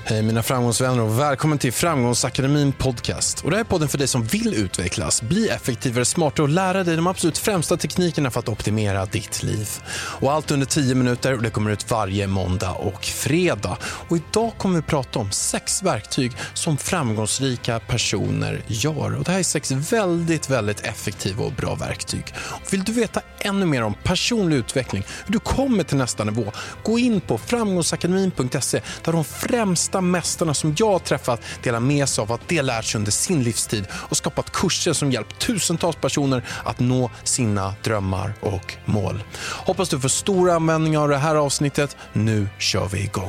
Hej mina framgångsvänner och välkommen till Framgångsakademin podcast. Och det här är podden för dig som vill utvecklas, bli effektivare, smartare och lära dig de absolut främsta teknikerna för att optimera ditt liv. Och allt under 10 minuter och det kommer ut varje måndag och fredag. Och idag kommer vi prata om 6 verktyg som framgångsrika personer gör. Och det här är 6 väldigt effektiva och bra verktyg. Och vill du veta ännu mer om personlig utveckling, hur du kommer till nästa nivå, gå in på framgångsakademin.se där de främsta mästarna som jag har träffat delar med sig av att det lärt sig under sin livstid och skapat kurser som hjälpt tusentals personer att nå sina drömmar och mål. Hoppas du får stor användning av det här avsnittet. Nu kör vi igång.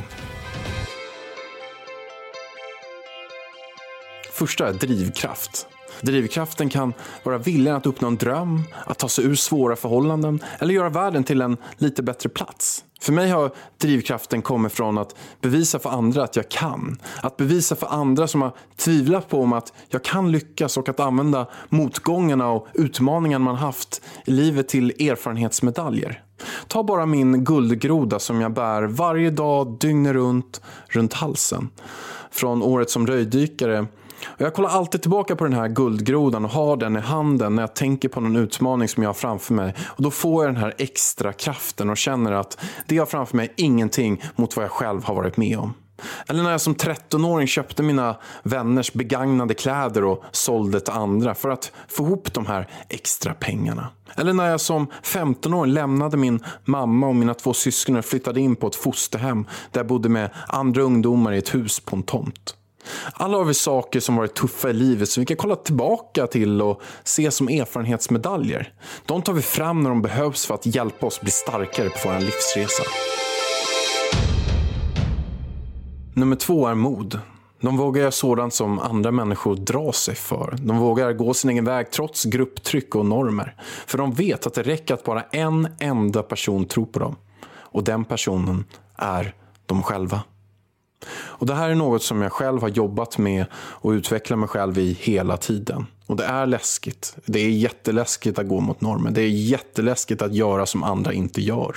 Första är drivkraft. Drivkraften kan vara viljan att uppnå en dröm, att ta sig ur svåra förhållanden eller göra världen till en lite bättre plats. För mig har drivkraften kommit från att bevisa för andra att jag kan. Att bevisa för andra som har tvivlat på om att jag kan lyckas och att använda motgångarna och utmaningarna man haft i livet till erfarenhetsmedaljer. Ta bara min guldgroda som jag bär varje dag dygnet runt halsen. Från året som röjdykare. Och jag kollar alltid tillbaka på den här guldgrodan och har den i handen när jag tänker på någon utmaning som jag har framför mig. Och då får jag den här extra kraften och känner att det jag har framför mig är ingenting mot vad jag själv har varit med om. Eller när jag som 13-åring köpte mina vänners begagnade kläder och sålde till andra för att få ihop de här extra pengarna. Eller när jag som 15-åring lämnade min mamma och mina 2 syskon och flyttade in på ett fosterhem där jag bodde med andra ungdomar i ett hus på en tomt. Alla har vi saker som varit tuffa i livet som vi kan kolla tillbaka till och se som erfarenhetsmedaljer. De tar vi fram när de behövs för att hjälpa oss bli starkare på vår livsresa. Nummer 2 är mod. De vågar göra sådant som andra människor drar sig för. De vågar gå sin egen väg trots grupptryck och normer. För de vet att det räcker att bara en enda person tror på dem. Och den personen är de själva. Och det här är något som jag själv har jobbat med och utvecklat mig själv i hela tiden. Och det är läskigt. Det är jätteläskigt att gå mot normer. Det är jätteläskigt att göra som andra inte gör.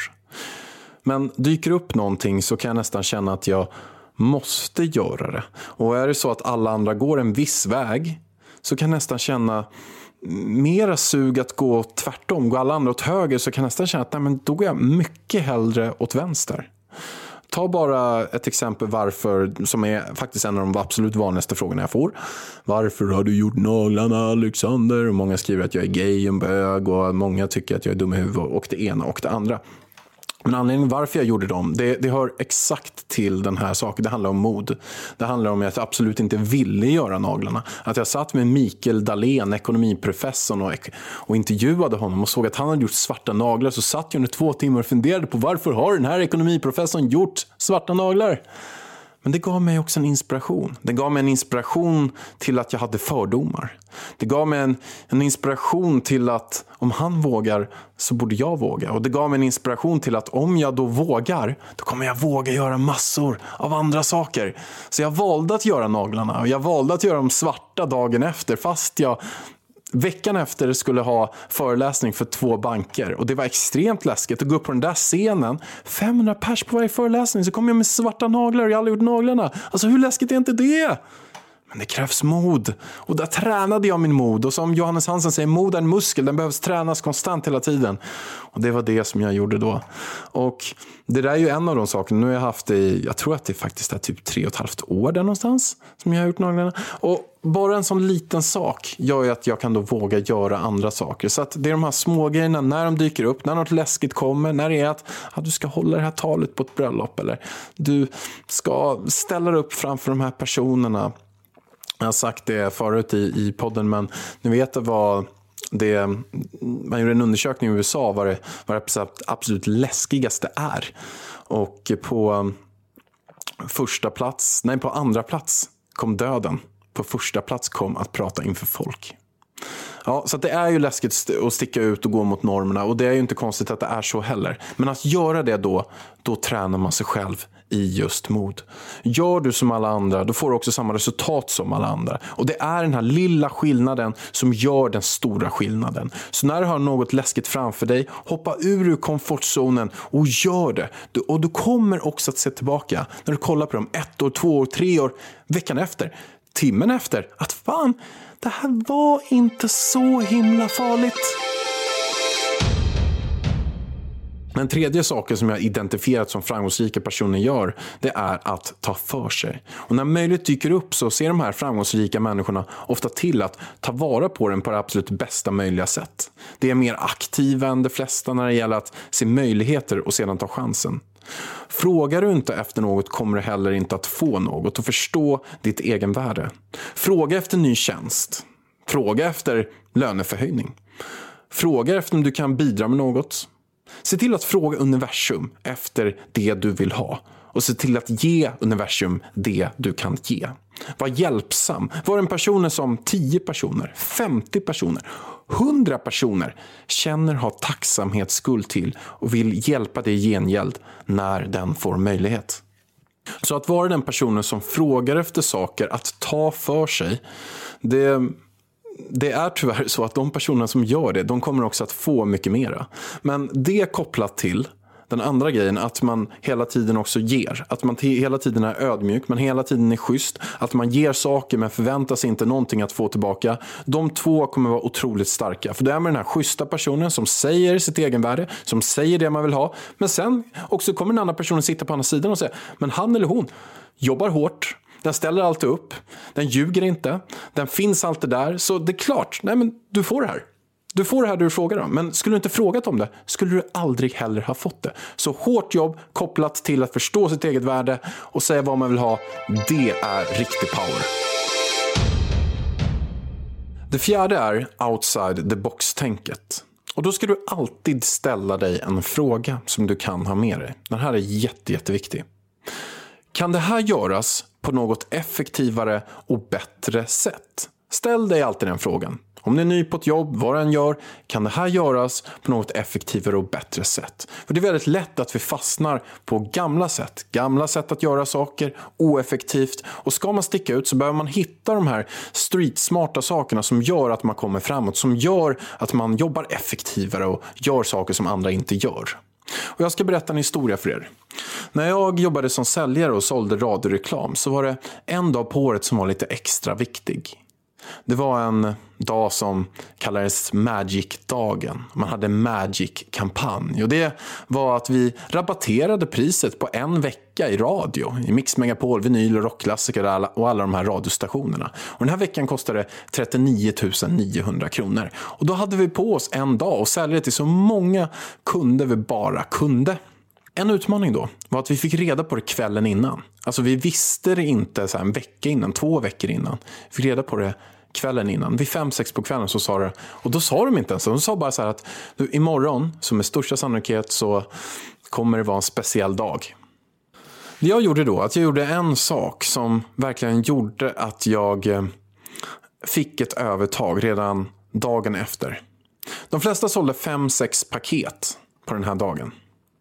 Men dyker upp någonting så kan jag nästan känna att jag måste göra det. Och är det så att alla andra går en viss väg så kan jag nästan känna mera sug att gå tvärtom. Går alla andra åt höger så kan jag nästan känna att nej, men då går jag mycket hellre åt vänster. Ta bara ett exempel varför, som är faktiskt en av de absolut vanligaste frågorna jag får. Varför har du gjort naglarna, Alexander? Och många skriver att jag är gay och bög och många tycker att jag är dum i huvudet och det ena och det andra. Men anledningen varför jag gjorde dem, det hör exakt till den här saken. Det handlar om mod. Det handlar om att jag absolut inte ville göra naglarna. Att jag satt med Mikael Dahlén, ekonomiprofessorn, och intervjuade honom och såg att han hade gjort svarta naglar. Så satt jag under 2 timmar och funderade på varför har den här ekonomiprofessorn gjort svarta naglar? Men det gav mig också en inspiration. Det gav mig en inspiration till att jag hade fördomar. Det gav mig en inspiration till att om han vågar så borde jag våga. Och det gav mig en inspiration till att om jag då vågar, då kommer jag våga göra massor av andra saker. Så jag valde att göra naglarna och jag valde att göra dem svarta dagen efter fast jag veckan efter skulle ha föreläsning för 2 banker. Och det var extremt läskigt att gå upp på den där scenen. 500 pers på varje föreläsning. Så kom jag med svarta naglar och jag hade gjort naglarna. Alltså hur läskigt är inte det? Men det krävs mod. Och där tränade jag min mod. Och som Johannes Hansen säger, mod är en muskel. Den behövs tränas konstant hela tiden. Och det var det som jag gjorde då. Och det där är ju en av de sakerna. Nu har jag haft det jag tror att det faktiskt är typ 3,5 år där någonstans som jag har gjort naglarna. Och bara en sån liten sak gör ju att jag kan då våga göra andra saker. Så att det är de här små grejerna när de dyker upp, när något läskigt kommer, när det är att du ska hålla det här talet på ett bröllop eller du ska ställa upp framför de här personerna. Jag har sagt det förut i podden, men ni vet vad man gjorde en undersökning i USA vad det absolut läskigaste är. Och på andra plats kom döden. På första plats kom att prata inför folk. Ja, så att det är ju läskigt att sticka ut och gå mot normerna, och det är ju inte konstigt att det är så heller. Men att göra det då tränar man sig själv i just mod. Gör du som alla andra, då får du också samma resultat som alla andra. Och det är den här lilla skillnaden som gör den stora skillnaden. Så när du har något läskigt framför dig, hoppa ur komfortzonen och gör det. Och du kommer också att se tillbaka när du kollar på dem 1 år, 2 år, 3 år, veckan efter, timmen efter, att fan, det här var inte så himla farligt. Den tredje saken som jag identifierat som framgångsrika personer gör, det är att ta för sig. Och när möjligt dyker upp så ser de här framgångsrika människorna ofta till att ta vara på den på det absolut bästa möjliga sätt. Det är mer aktiva än de flesta när det gäller att se möjligheter och sedan ta chansen. Frågar du inte efter något kommer du heller inte att få något och förstå ditt egen värde. Fråga efter ny tjänst. Fråga efter löneförhöjning. Fråga efter om du kan bidra med något. Se till att fråga universum efter det du vill ha. Och se till att ge universum det du kan ge. Var hjälpsam. Var en person som 10 personer, 50 personer, 100 personer känner har tacksamhetsskuld till och vill hjälpa dig i gengäld när den får möjlighet. Så att vara den personen som frågar efter saker, att ta för sig, det är tyvärr så att de personer som gör det, de kommer också att få mycket mera. Men det kopplat till den andra grejen, att man hela tiden också ger. Att man hela tiden är ödmjuk, man hela tiden är schysst. Att man ger saker men förväntar sig inte någonting att få tillbaka. De två kommer vara otroligt starka. För det är med den här schyssta personen som säger sitt egenvärde, som säger det man vill ha. Men sen också kommer den andra personen sitta på andra sidan och säga, men han eller hon jobbar hårt. Den ställer alltid upp. Den ljuger inte. Den finns alltid där. Så det är klart, nej men du får det här. Du får det här du frågar om. Men skulle du inte frågat om det, skulle du aldrig heller ha fått det. Så hårt jobb kopplat till att förstå sitt eget värde och säga vad man vill ha, det är riktig power. Det fjärde är outside the box-tänket. Och då ska du alltid ställa dig en fråga som du kan ha med dig. Den här är jätteviktig. Kan det här göras på något effektivare och bättre sätt? Ställ dig alltid den frågan. Om du är ny på ett jobb, vad den gör, kan det här göras på något effektivare och bättre sätt? För det är väldigt lätt att vi fastnar på gamla sätt att göra saker, oeffektivt. Och ska man sticka ut så behöver man hitta de här streetsmarta sakerna som gör att man kommer framåt, som gör att man jobbar effektivare och gör saker som andra inte gör. Och jag ska berätta en historia för er. När jag jobbade som säljare och sålde radioreklam så var det en dag på året som var lite extra viktig. Det var en dag som kallades Magic-dagen. Man hade Magic-kampanj. Och det var att vi rabatterade priset på en vecka i radio. I Mix Megapol, vinyl och rockklassiker och alla de här radiostationerna. Och den här veckan kostade 39 900 kronor. Och då hade vi på oss en dag och sälja till så många kunder vi bara kunde. En utmaning då var att vi fick reda på det kvällen innan. Alltså vi visste det inte så här en vecka innan, 2 veckor innan. Vi fick reda på det kvällen innan. Vid 5-6 på kvällen så sa det. Och då sa de inte ens. De sa bara så här att imorgon, som med största sannolikhet, så kommer det vara en speciell dag. Det jag gjorde då, att jag gjorde en sak som verkligen gjorde att jag fick ett övertag redan dagen efter. De flesta sålde 5-6 paket på den här dagen.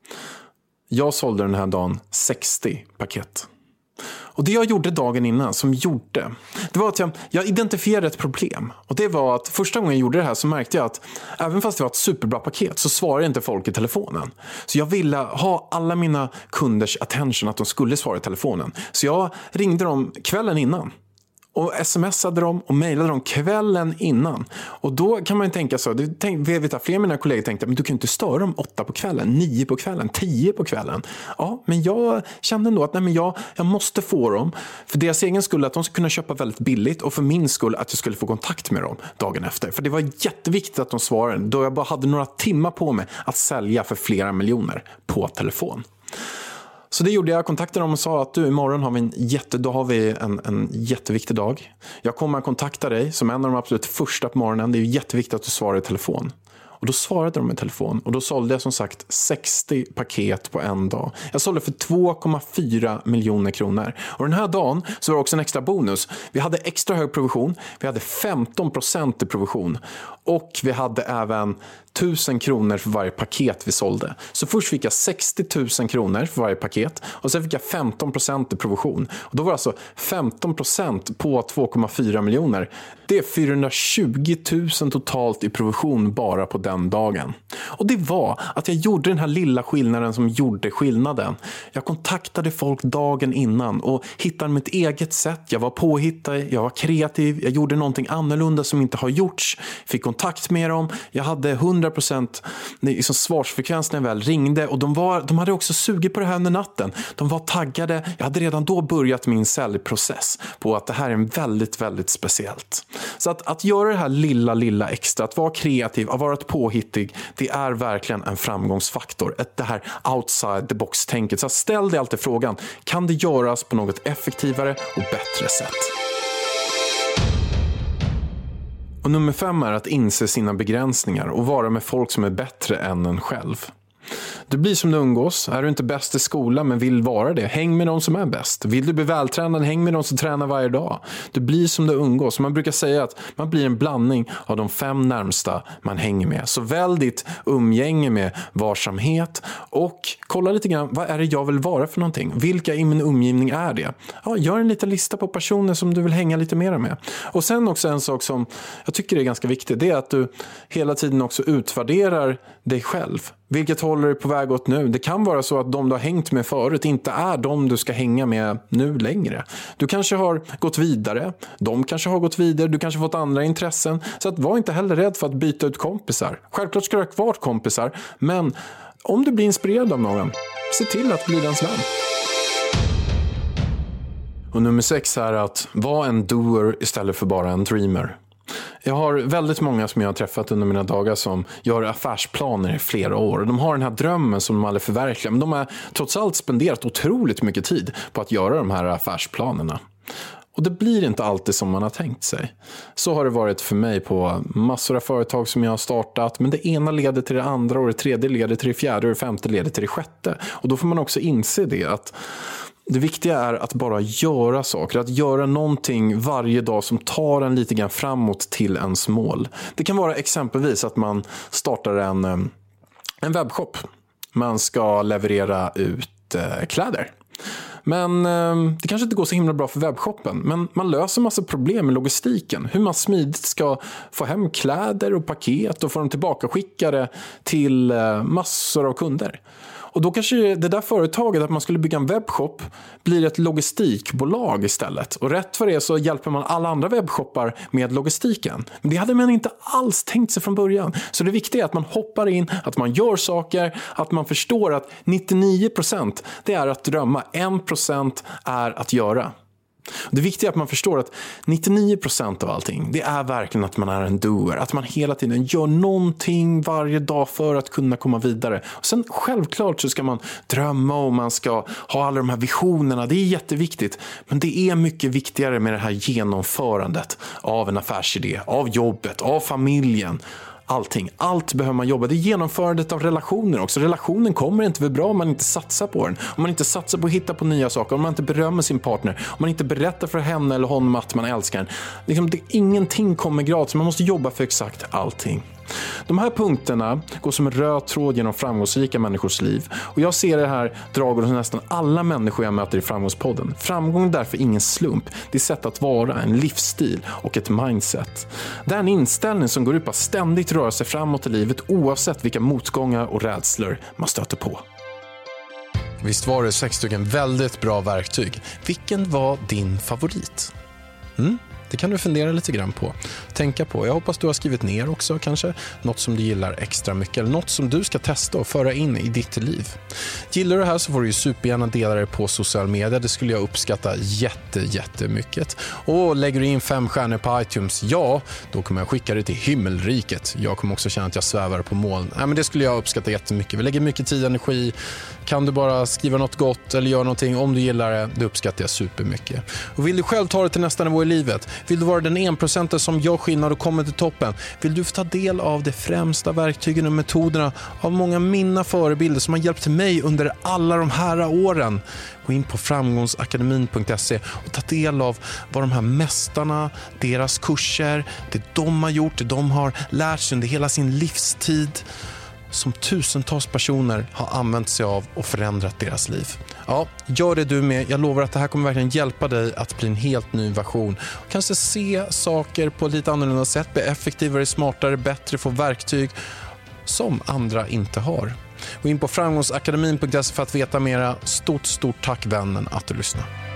Jag sålde den här dagen 60 paket. Och det jag gjorde dagen innan det var att jag identifierade ett problem. Och det var att första gången jag gjorde det här så märkte jag att även fast det var ett superbra paket så svarade inte folk i telefonen. Så jag ville ha alla mina kunders attention, att de skulle svara i telefonen. Så jag ringde dem kvällen innan. Och smsade dem och mejlade dem kvällen innan. Och då kan man ju tänka så. Jag vet att flera av mina kollegor tänkte, men du kan inte störa dem 8 på kvällen, 9 på kvällen, 10 på kvällen. Ja, men jag kände ändå att jag måste få dem. För deras egen skull, att de ska kunna köpa väldigt billigt. Och för min skull att jag skulle få kontakt med dem dagen efter. För det var jätteviktigt att de svarade. Då jag bara hade några timmar på mig att sälja för flera miljoner på telefon. Så det gjorde jag. Kontaktade dem och sa att imorgon har vi en jätteviktig dag. Jag kommer att kontakta dig som en av de absolut första på morgonen. Det är jätteviktigt att du svarar i telefon. Och då svarade de i telefon. Och då sålde jag som sagt 60 paket på en dag. Jag sålde för 2,4 miljoner kronor. Och den här dagen så var det också en extra bonus. Vi hade extra hög provision. Vi hade 15% i provision. Och vi hade även 1000 kronor för varje paket vi sålde. Så först fick jag 60 000 kronor för varje paket. Och sen fick jag 15% i provision. Och då var det alltså 15% på 2,4 miljoner. Det är 420 000 totalt i provision bara på den dagen. Och det var att jag gjorde den här lilla skillnaden som gjorde skillnaden. Jag kontaktade folk dagen innan och hittade mitt eget sätt. Jag var påhittad, jag var kreativ, jag gjorde någonting annorlunda som inte har gjorts. Fick kontakt med dem. Jag hade 100% liksom svarsfrekvens när jag väl ringde. Och de hade också sugit på det här under natten. De var taggade. Jag hade redan då börjat min säljprocess på att det här är väldigt, väldigt speciellt. Så att göra det här lilla extra, att vara kreativ, att vara påhittig, det är verkligen en framgångsfaktor. Det här outside the box-tänket. Så ställ dig alltid frågan, kan det göras på något effektivare och bättre sätt? Och nummer 5 är att inse sina begränsningar och vara med folk som är bättre än en själv. Du blir som du umgås. Är du inte bäst i skolan men vill vara det, häng med de som är bäst. Vill du bli vältränad, häng med de som tränar varje dag. Du blir som du umgås. Man brukar säga att man blir en blandning av de 5 närmsta man hänger med. Så välj ditt umgänge med varsamhet och kolla lite grann, vad är det jag vill vara för någonting? Vilka i min omgivning är det? Ja, gör en liten lista på personer som du vill hänga lite mer med. Och sen också en sak som jag tycker är ganska viktig, det är att du hela tiden också utvärderar dig själv. Vilket håller du på väg åt nu? Det kan vara så att de du har hängt med förut inte är de du ska hänga med nu längre. Du kanske har gått vidare. De kanske har gått vidare. Du kanske har fått andra intressen. Så att var inte heller rädd för att byta ut kompisar. Självklart ska du ha kvar kompisar. Men om du blir inspirerad av någon, se till att bli dens vän. Och nummer 6 är att vara en doer istället för bara en dreamer. Jag har väldigt många som jag har träffat under mina dagar som gör affärsplaner i flera år. De har den här drömmen som de aldrig förverkligar. Men de har trots allt spenderat otroligt mycket tid på att göra de här affärsplanerna. Och det blir inte alltid som man har tänkt sig. Så har det varit för mig på massor av företag som jag har startat. Men det ena leder till det andra och det tredje leder till det fjärde och det femte leder till det sjätte. Och då får man också inse det att det viktiga är att bara göra saker. Att göra någonting varje dag som tar en lite grann framåt till ens mål. Det kan vara exempelvis att man startar en webbshop. Man ska leverera ut kläder. Men det kanske inte går så himla bra för webbshoppen. Men man löser massa problem med logistiken. Hur man smidigt ska få hem kläder och paket och få dem tillbaka skickade till massor av kunder. Och då kanske det där företaget att man skulle bygga en webbshop blir ett logistikbolag istället. Och rätt för det så hjälper man alla andra webbshoppar med logistiken. Men det hade man inte alls tänkt sig från början. Så det viktiga är att man hoppar in, att man gör saker, att man förstår att 99% det är att drömma, 1% är att göra. Det viktiga är att man förstår att 99% av allting, det är verkligen att man är en doer. Att man hela tiden gör någonting varje dag för att kunna komma vidare. Och sen självklart så ska man drömma och man ska ha alla de här visionerna. Det är jätteviktigt. Men det är mycket viktigare med det här genomförandet av en affärsidé, av jobbet, av familjen. Allting. Allt behöver man jobba. Det är genomförandet av relationer också. Relationen kommer inte bli bra om man inte satsar på den. Om man inte satsar på att hitta på nya saker. Om man inte berömmer sin partner. Om man inte berättar för henne eller honom att man älskar den. Ingenting kommer gratis. Man måste jobba för exakt allting. De här punkterna går som en röd tråd genom framgångsrika människors liv. Och jag ser det här draget hos nästan alla människor jag möter i Framgångspodden. Framgång är därför ingen slump. Det är sätt att vara, en livsstil och ett mindset. Det är en inställning som går ut på att ständigt röra sig framåt i livet oavsett vilka motgångar och rädslor man stöter på. Visst var det 6 stycken väldigt bra verktyg. Vilken var din favorit? Det kan du fundera lite grann på. Tänka på. Jag hoppas du har skrivit ner också kanske. Något som du gillar extra mycket. Eller något som du ska testa och föra in i ditt liv. Gillar du det här så får du ju supergärna dela det på social media. Det skulle jag uppskatta jättemycket. Och lägger du in 5 stjärnor på iTunes, ja, då kommer jag skicka det till himmelriket. Jag kommer också känna att jag svävar på moln. Men det skulle jag uppskatta jättemycket. Vi lägger mycket tid och energi. Kan du bara skriva något gott eller göra någonting om du gillar det, det uppskattar jag supermycket. Och vill du själv ta det till nästa nivå i livet, Vill du vara den 1% som gör skillnad och kommer till toppen? Vill du få ta del av de främsta verktygen och metoderna av många mina förebilder som har hjälpt mig under alla de här åren? Gå in på framgångsakademin.se och ta del av vad de här mästarna, deras kurser, det de har gjort, det de har lärt sig under hela sin livstid, som tusentals personer har använt sig av och förändrat deras liv. Ja, gör det du med. Jag lovar att det här kommer verkligen hjälpa dig att bli en helt ny version. Kanske se saker på ett lite annorlunda sätt, bli effektivare, smartare, bättre, få verktyg som andra inte har. Gå in på framgångsakademin.se för att veta mera. Stort tack vännen att du lyssnar.